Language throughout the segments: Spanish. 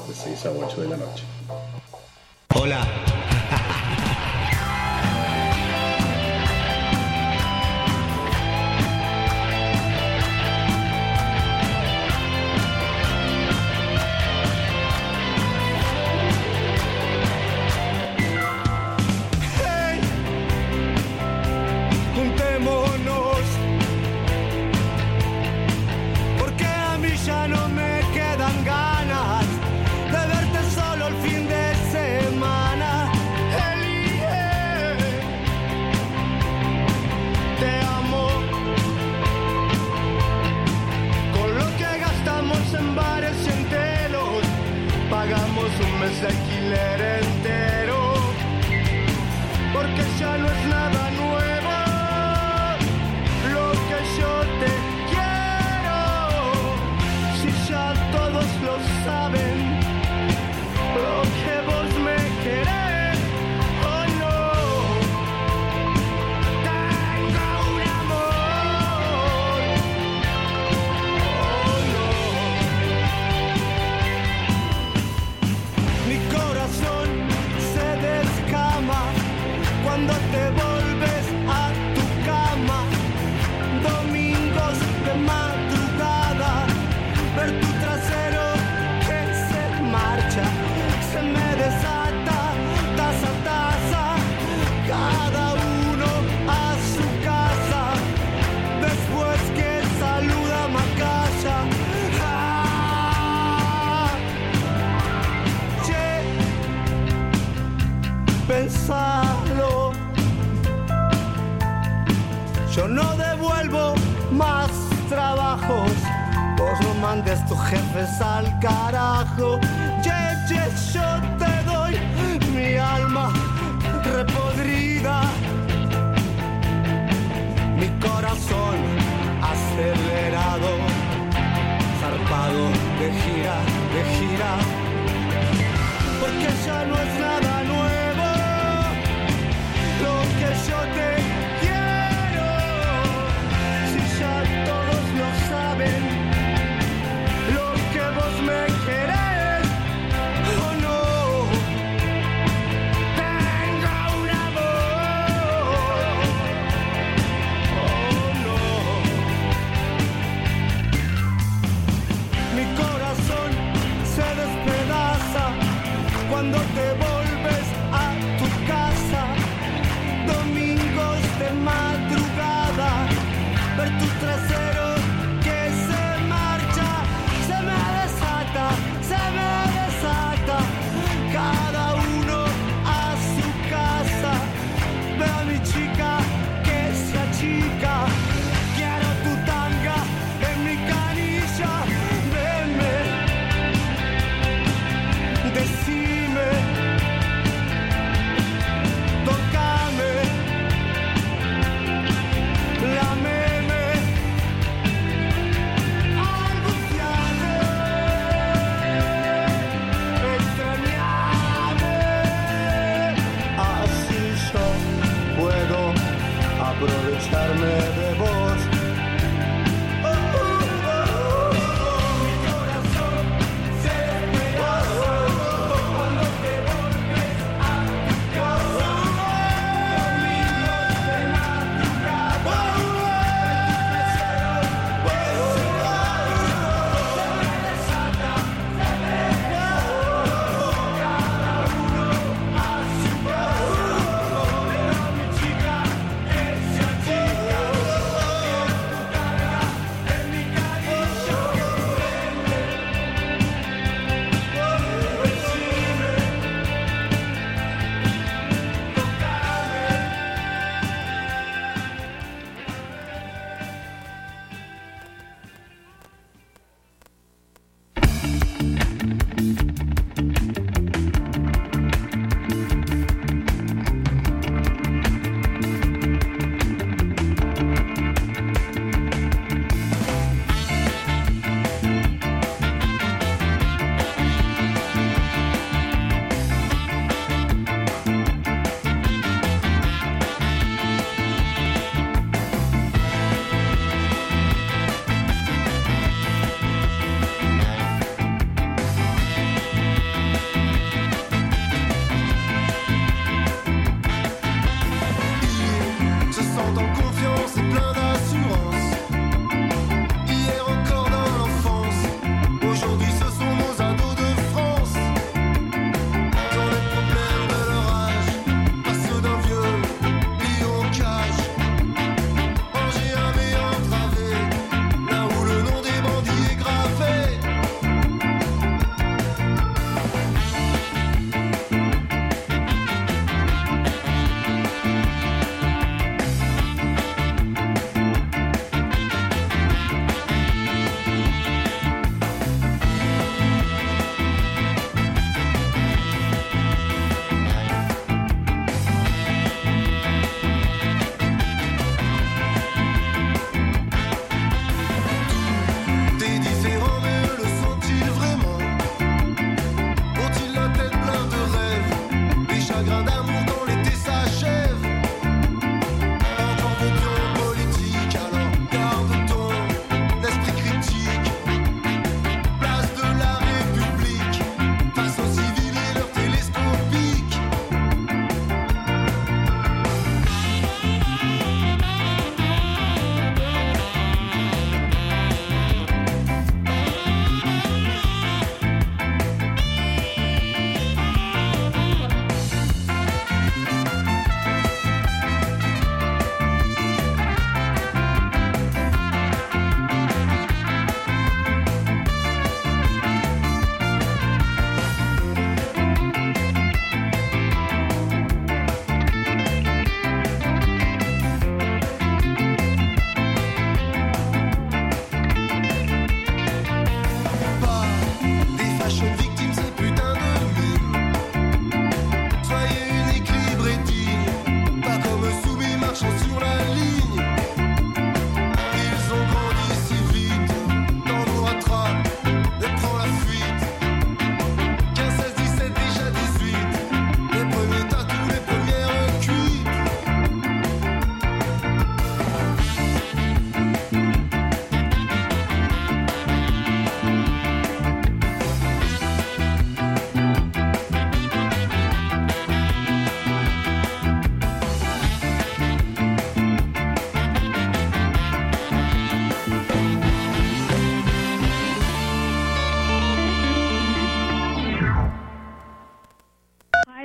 de 6 a 8 de la noche. Hola. De alquiler entero, porque ya no es nada nuevo lo que yo te quiero, si ya todos lo saben, lo que vos me querés, oh no, tengo un amor, oh no. Mi corazón se descama cuando te volves a tu cama. Domingos de madrugada, ver tu trasero que se marcha, se me desata, taza a taza, cada uno a su casa, después que saluda Macaya. Pensalo, yo no devuelvo más trabajos, vos no mandes tus jefes al carajo. Yo te doy mi alma repodrida, mi corazón acelerado, zarpado de gira, porque ya no es nada nuevo lo que yo te quiero, si ya todos lo saben, lo que vos me querés, oh no, tengo un amor, oh no, mi corazón se despedaza cuando te volves a tu casa. Domingos de madrugada, ver tu trasero que se marcha, se me desata, cada uno a su casa. Veo a mi chica que se achica, quiero tu tanga en mi canilla, venme, decime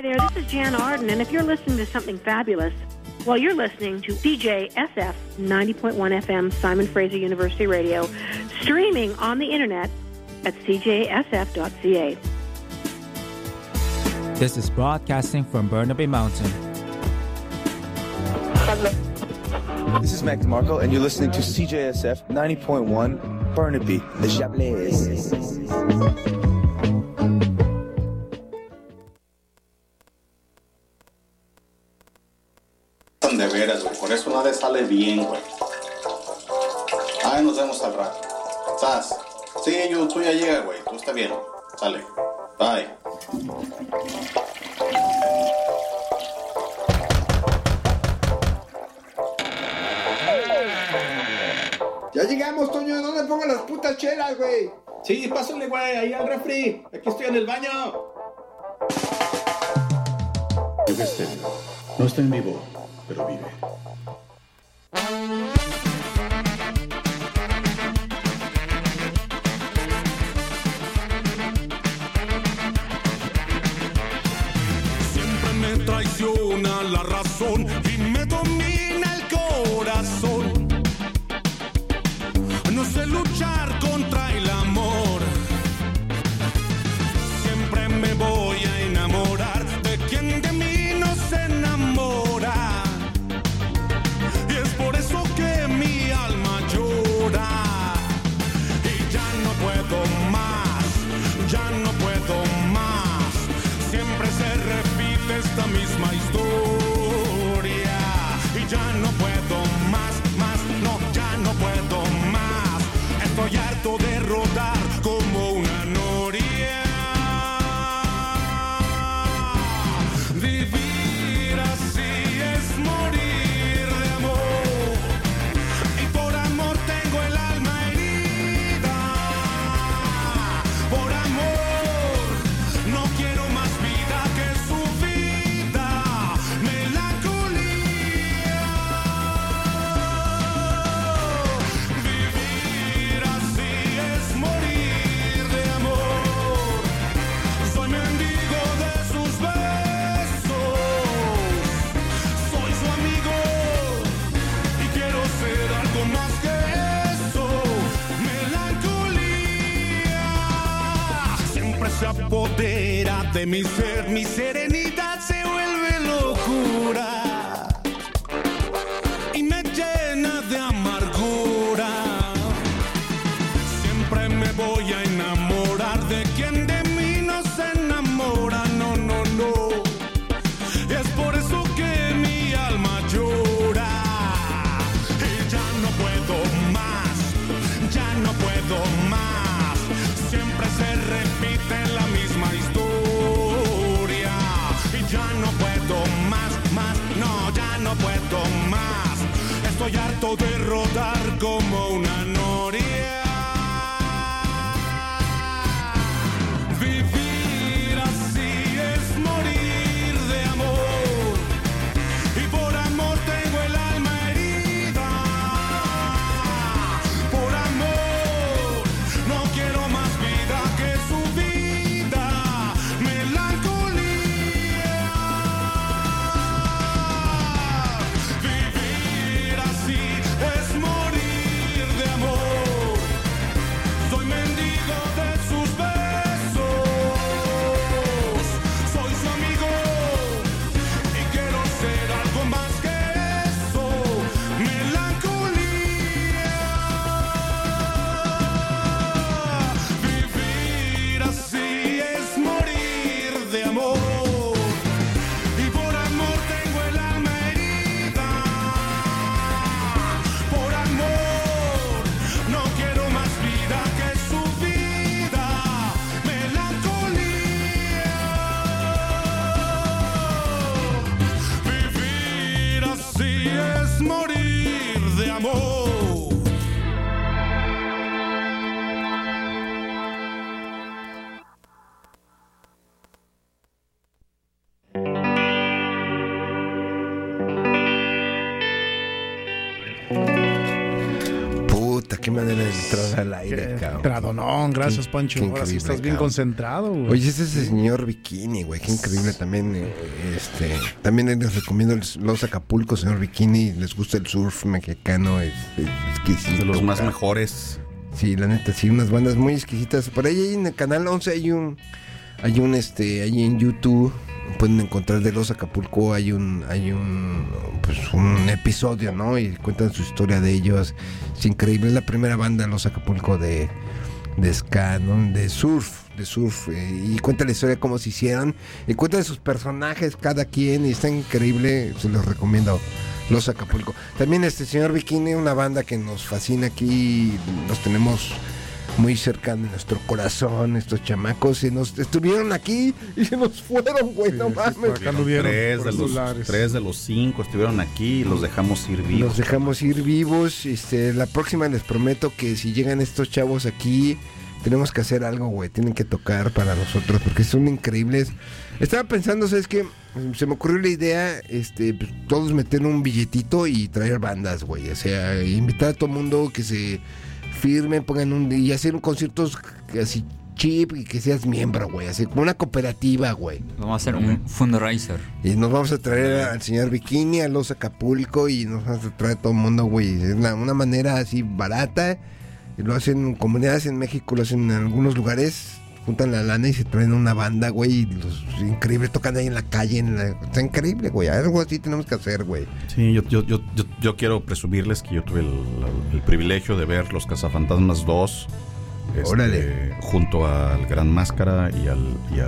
Hi there, this is Jan Arden, and if you're listening to something fabulous, well, you're listening to CJSF 90.1 FM, Simon Fraser University Radio, streaming on the internet at cjsf.ca. This is broadcasting from Burnaby Mountain. This is Mac DeMarco, and you're listening to CJSF 90.1 Burnaby, the Chablis. De veras, güey. Por eso nada sale bien, güey. Ay, nos vemos al rato. ¿Estás? Sí, tú ya llega, güey. Tú está bien. Sale. Bye. Ya llegamos, Toño. ¿Dónde pongo las putas chelas, güey? Sí, pásale, güey, ahí al refri. Aquí estoy en el baño. Yo qué sé. No está en vivo, pero vive. Siempre me traiciona la razón y me domina el corazón. No sé luchar contra el amor. Siempre me voy a enamorar de quien de mí no se enamora. Y es por eso que mi alma llora. Y ya no puedo más, ya no puedo más. Siempre se repite esta misma historia. Y ya no puedo más, no, ya no puedo más. Estoy harto de rodar como una noria. Vivir así es morir de amor. Y por amor tengo el alma herida. Por amor no quiero más vida que su vida. Melancolía. Vivir así es morir de amor. Soy mendigo de sus besos. Soy su amigo y quiero ser algo más que eso. Melancolía siempre se apodera de mi ser. Mi serenidad se vuelve locura y me llena de amargura. Siempre me voy a enamorar de quien de mí no se enamora. No, no, no. Es por eso que mi alma llora. Y ya no puedo más, ya no puedo más. Siempre se repite la misma historia. Y ya no puedo más, Entrar al aire, cabrón. Perdón, gracias, Pancho. Qué Ahora sí estás bien cabrón. concentrado, güey. Oye, ese es el señor Bikini, güey. Qué increíble también. También les recomiendo los Acapulco, señor Bikini. Les gusta el surf mexicano. Es exquisito. De los más cabrón. mejores. Sí, la neta, sí, unas bandas muy exquisitas. Por ahí en el canal 11 hay un ahí en YouTube pueden encontrar de Los Acapulco, hay un episodio, ¿no? Y cuentan su historia de ellos. Es increíble, es la primera banda Los Acapulco de ska, ¿no? De surf, y cuenta la historia de cómo se hicieron, y cuenta de sus personajes cada quien, y está increíble, se los recomiendo. Los Acapulco. También señor Bikini, una banda que nos fascina aquí, los tenemos muy cerca de nuestro corazón, estos chamacos, se nos estuvieron aquí y se nos fueron, güey, no mames. Tres de los 5 estuvieron aquí y los dejamos ir vivos. Los dejamos ir vivos. La próxima les prometo que si llegan estos chavos aquí, tenemos que hacer algo, güey. Tienen que tocar para nosotros porque son increíbles. Estaba pensando, ¿sabes qué? Se me ocurrió la idea, pues, todos meter un billetito y traer bandas, güey. O sea, invitar a todo mundo que se firmen, pongan y hacer un conciertos así cheap y que seas miembro, güey. Así como una cooperativa, güey. Vamos a hacer un fundraiser. Y nos vamos a traer al señor Bikini, a Los Acapulco y nos vamos a traer a todo el mundo, güey. Es una manera así barata. Y lo hacen en comunidades en México, lo hacen en algunos lugares. Juntan la lana y se traen una banda, güey. Y increíble, tocan ahí en la calle. Está increíble, güey. Algo así tenemos que hacer, güey. Sí, yo quiero presumirles que yo tuve el privilegio de ver Los Cazafantasmas 2. Junto al Gran Máscara y al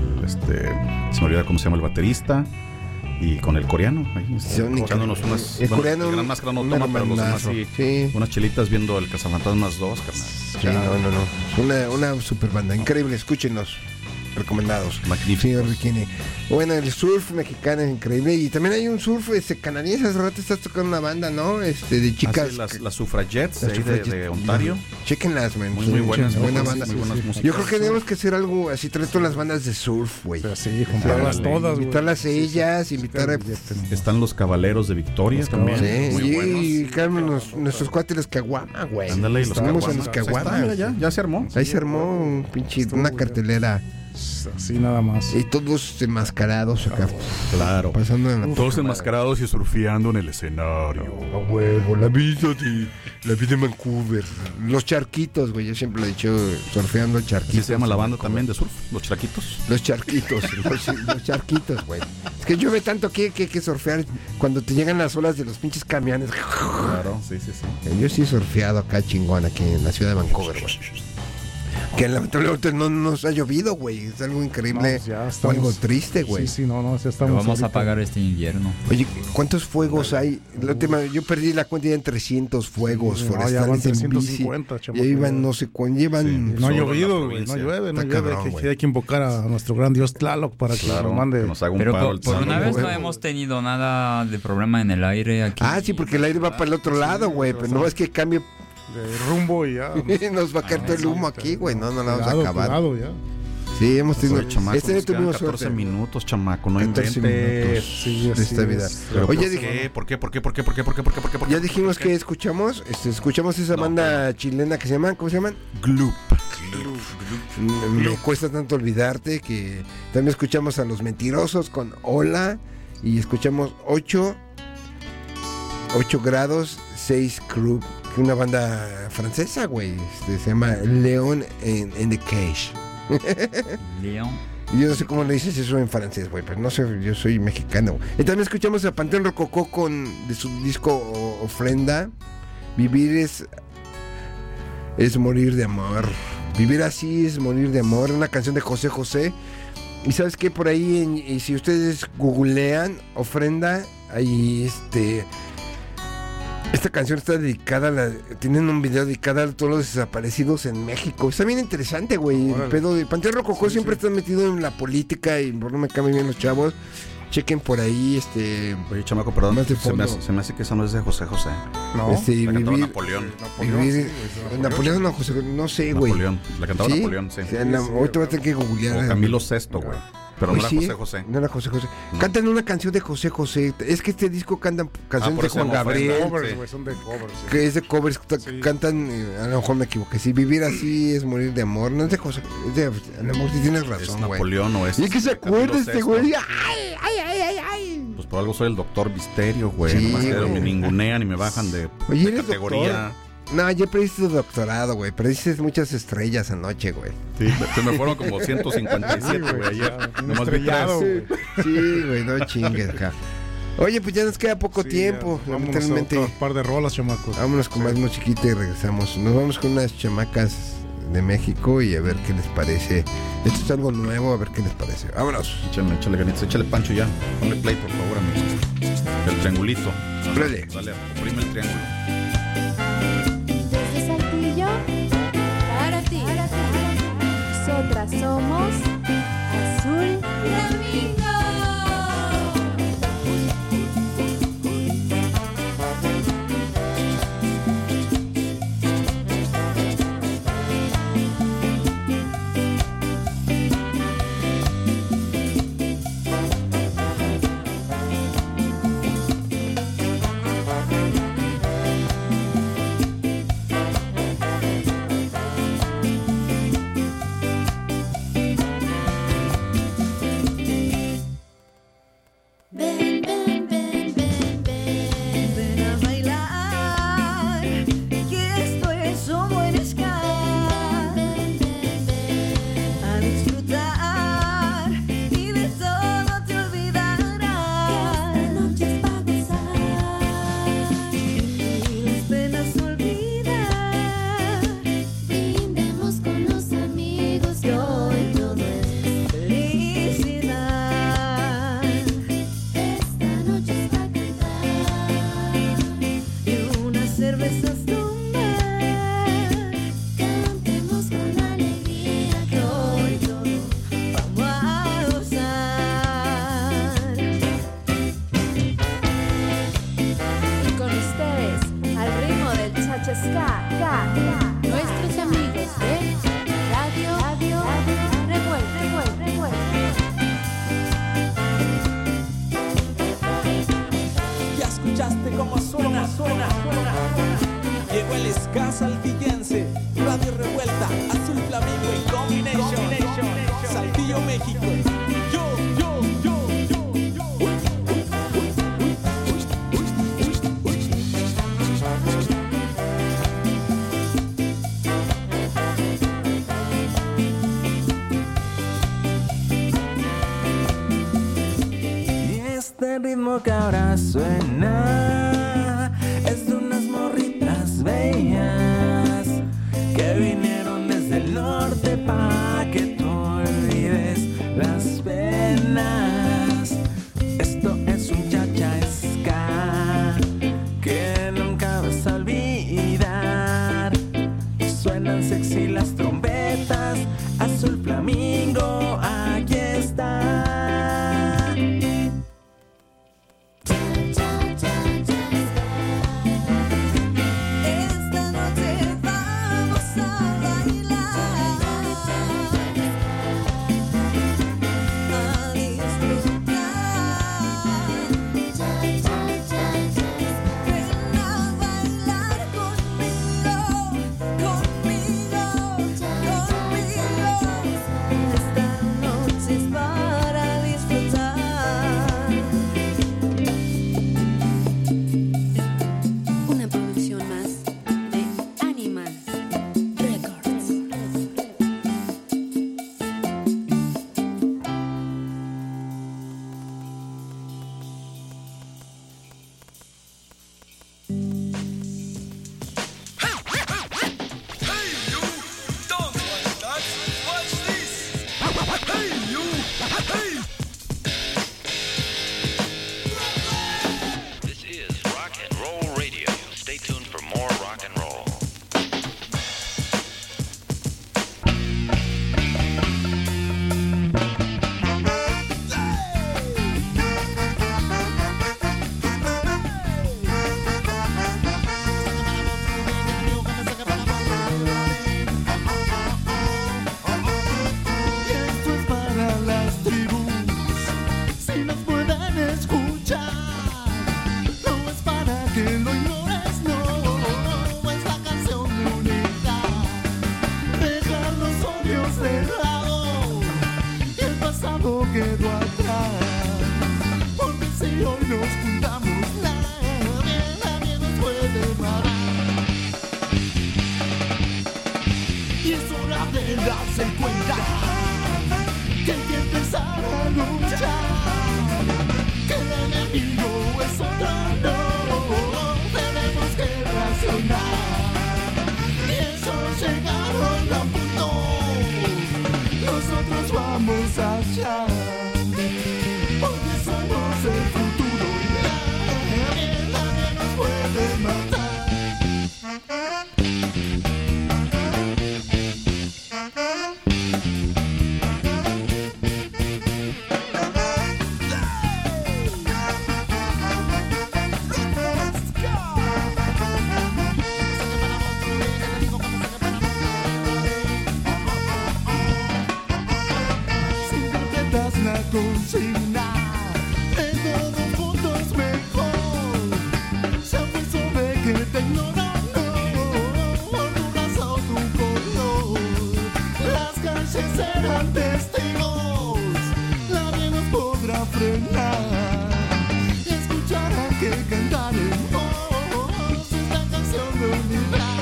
se me olvida cómo se llama el baterista. Y con el coreano, ahí echándonos unas. El Gran Máscara no toma, pero los demás sí. Unas chelitas viendo el Cazafantasmas 2, carnal. Sí, no. Una super banda, increíble, escúchenos. Recomendados. Magnífico. Señor Bikini. Bueno, el surf mexicano es increíble. Y también hay un surf canadiense. Hace rato estás tocando una banda, ¿no? De chicas. Las Suffragettes de Ontario. Chequenlas, man. Muy buenas. Buena banda. Muy buenas músicas. Yo creo que tenemos que hacer algo así, traer todas las bandas de surf, güey. Sí, juntarlas todas, güey. Invitarlas a ellas, invitar a... Están los Caballeros de Victoria también. Sí, muy buenos. Y nuestros cuates los Caguama, güey. Ándale, y los Caguama. Ya se armó. Ahí se armó un una cartelera. Así nada más. Y todos enmascarados acá. Claro. Pasando todos enmascarados y surfeando en el escenario. A huevo, la vida de Vancouver. Los charquitos, güey. Yo siempre lo he dicho, surfeando charquitos. ¿Así se llama la banda también de surf? ¿Los charquitos? Los charquitos, los charquitos, güey. Es que llueve tanto que hay que surfear cuando te llegan las olas de los pinches camiones. Claro, sí. Yo sí he surfeado acá chingón, aquí en la ciudad de Vancouver, güey. Que lamentablemente no nos ha llovido, güey. Es algo increíble. O algo triste, güey. Sí, no, ya estamos. Pero vamos a pagar este invierno. Oye, ¿cuántos fuegos hay? La última, yo perdí la cuenta ya en 300 fuegos forestales en bici. Ya iban no sé cuánto. Llevan... No ha llovido, güey. No llueve. Hay que invocar a nuestro gran Dios Tlaloc para que nos mande. Que nos haga un pero paro por una vez no hemos tenido nada de problema en el aire aquí. Ah, sí, porque el aire va para el otro lado, güey. Pero no es que cambie de rumbo y ya. Nos va a caer todo el humo aquí, güey. No la vamos a acabar. Ya. Sí, hemos tenido. Este tuvimos 14 minutos, chamaco. No 14 minutos sí, de esta vida. Oye, ¿por qué? Ya dijimos que escuchamos. Escuchamos esa banda chilena que se llaman. ¿Cómo se llaman? Gloop. Me cuesta tanto olvidarte que también escuchamos a Los Mentirosos con Hola. Y escuchamos 8 grados 6 Crew. Una banda francesa, güey. Se llama León in the Cage. León. Yo no sé cómo le dices eso en francés, güey, pero no sé, yo soy mexicano. Y también escuchamos a Panteón Rococó de su disco Ofrenda. Vivir es morir de amor. Vivir así es morir de amor. Una canción de José José. Y sabes qué, por ahí, y si ustedes googlean Ofrenda, ahí esta canción está dedicada tienen un video dedicado a todos los desaparecidos en México. Está bien interesante, güey. El pedo de Panteón Rococó siempre está metido en la política y por no me cambian bien los chavos. Chequen por ahí, Oye, chamaco, perdón. Se me hace que eso no es de José José. No. Vivir, Napoleón. Napoleón, no, José, no sé, güey. Napoleón. La cantaba Napoleón, sí. Ahorita voy a tener que googlear. O Camilo VI, güey. Pero no era José José. No era José José. Cantan una canción de José José. Es que este disco cantan canciones de Juan Gabriel. Son de covers. Que es de covers. Cantan, a lo mejor me equivoqué. Si vivir así es morir de amor. No es de José. Es de, a lo mejor sí tienes razón, güey. Napoleón o es. Y es que se acuerda este güey. ¡Ay! Pues por algo soy el doctor Misterio, güey. Sí, nomás que me ningunean y me bajan de categoría. Doctor? No, ya perdiste tu doctorado, güey. Perdiste muchas estrellas anoche, güey. Sí, me fueron como 157, güey, ayer. Nomás vi 3. Sí, güey, no chingues, ja. Oye, pues ya nos queda poco tiempo. Lamentablemente. Un par de rolas, chamacos. Vámonos con más musiquita y regresamos. Nos vamos con unas chamacas de México y a ver qué les parece. Esto es algo nuevo, a ver qué les parece. Vámonos. Échale ganitas, échale Pancho ya. Ponle play, por favor, amigos. El triangulito. Dale. Dale, oprime el triángulo. Para ti. Nosotras somos Azul Flamingo. Que ahora suena es de unas morritas bellas que vinieron desde el norte pa' que tú olvides las penas. Esto es un cha-cha-ska que nunca vas a olvidar. Suenan sexy las trompetas, Azul Flamingo, aquí está. quedo atrás. Porque si hoy nos juntamos, nadie nos puede parar. Y es hora de darse cuenta que hay que empezar a luchar, que el enemigo es otro, no, tenemos que razonar. Y ellos llegaron a punto, nosotros vamos allá, porque somos el futuro y nadie nos puede matar. La consigna de todos juntos mejor. Se apuesto de que te ignoran, no, por tu raza o tu color. Las calles serán testigos, nadie nos podrá frenar. Y escucharán que cantaremos esta canción de unidad.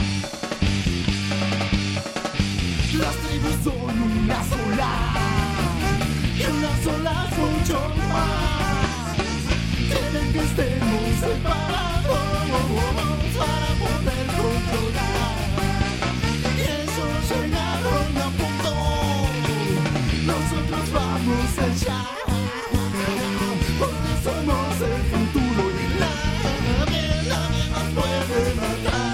Las tribus son una sola, y unas solas mucho más. Quieren que estemos separados para poder controlar. Y ellos llegaron a punto, nosotros vamos allá, porque somos el futuro y nadie nos puede matar.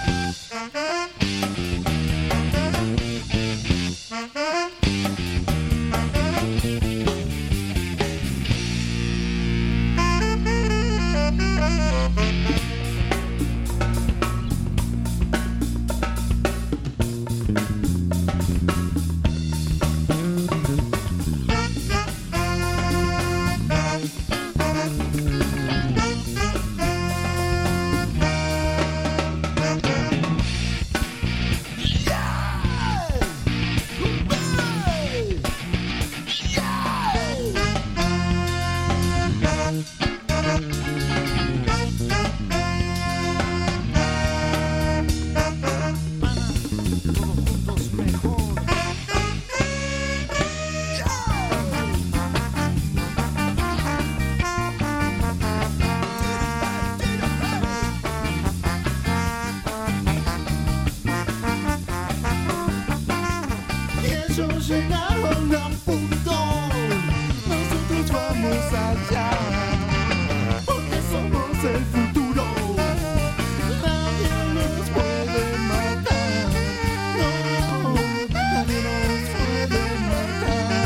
Llegaron a punto, nosotros vamos allá, porque somos el futuro, nadie nos puede matar, no, nadie nos puede matar,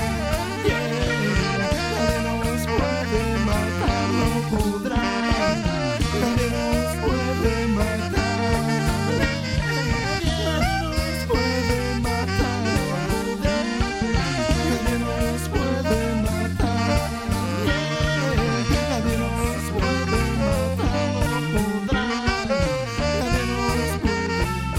nadie nos puede matar, no podrá, nadie nos puede matar, nadie nos puede matar. Nadie nos puede matar, nadie nos puede matar, no podrá, nadie nos puede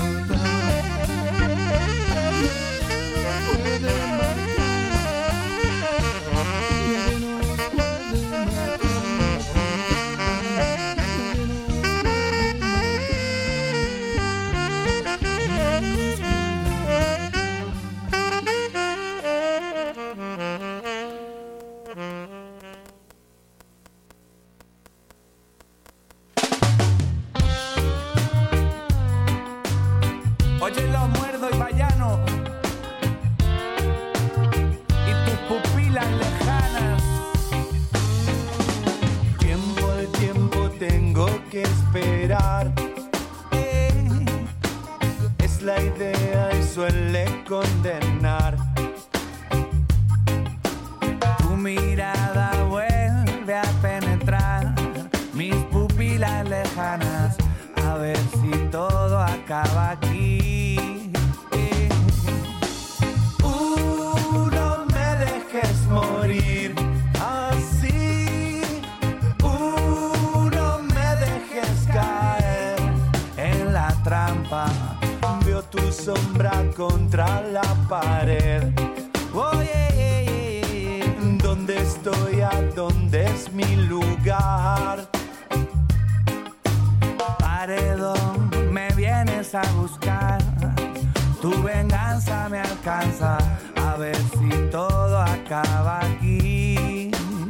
Oye, lo muerdo y vallano y tus pupilas lejanas. Tiempo al tiempo tengo que esperar. Es la idea y suele condenar. Tu mirada vuelve a penetrar mis pupilas lejanas. A ver si todo acaba aquí. No me dejes morir así. No me dejes caer en la trampa. Veo tu sombra contra la pared. Oh, yeah, yeah, yeah. estoy a donde es mi lugar. Paredón, me vienes a buscar. Tu venganza me alcanza. A ver si todo acaba aquí.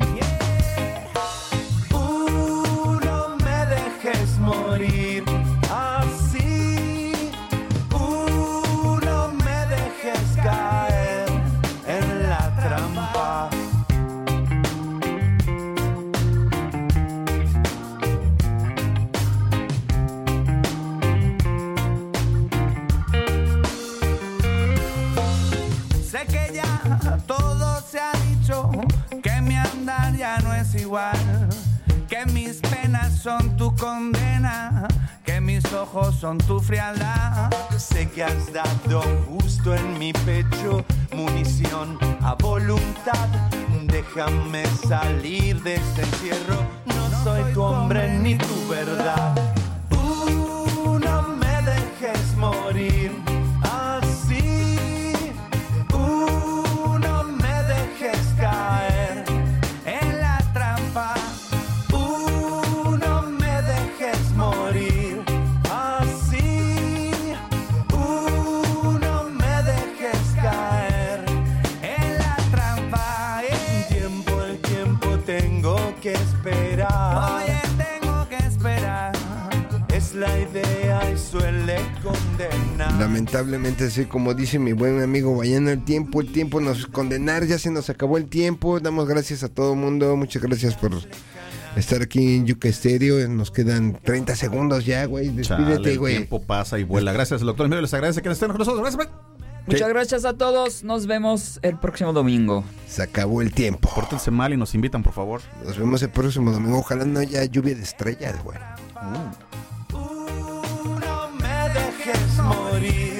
No me dejes morir así. No me dejes caer en la trampa. Sé que ya todo se ha dicho, que mi andar ya no es igual, que mis penas son tu condena, que mis ojos son tu frialdad. Sé que has dado justo en mi pecho munición a voluntad. Déjame salir de este encierro, no soy tu hombre ni tu verdad. No me dejes morir así. No me dejes caer en la trampa. No me dejes morir así. No me dejes caer en la trampa. El tiempo tengo que esperar. Oye, tengo que esperar. Es la idea y suele condenar. Lamentablemente, así como dice mi buen amigo Bayano, el tiempo nos condenar, ya se nos acabó el tiempo. Damos gracias a todo el mundo, muchas gracias por estar aquí en Yuca Estéreo. Nos quedan 30 segundos ya, güey. Despídete, güey. El tiempo pasa y vuela. Gracias, el doctor Emilio. Les agradece que estén con nosotros. Gracias, bye. Muchas gracias a todos. Nos vemos el próximo domingo. Se acabó el tiempo. Pórtense mal y nos invitan, por favor. Nos vemos el próximo domingo. Ojalá no haya lluvia de estrellas, güey. No me dejes morir.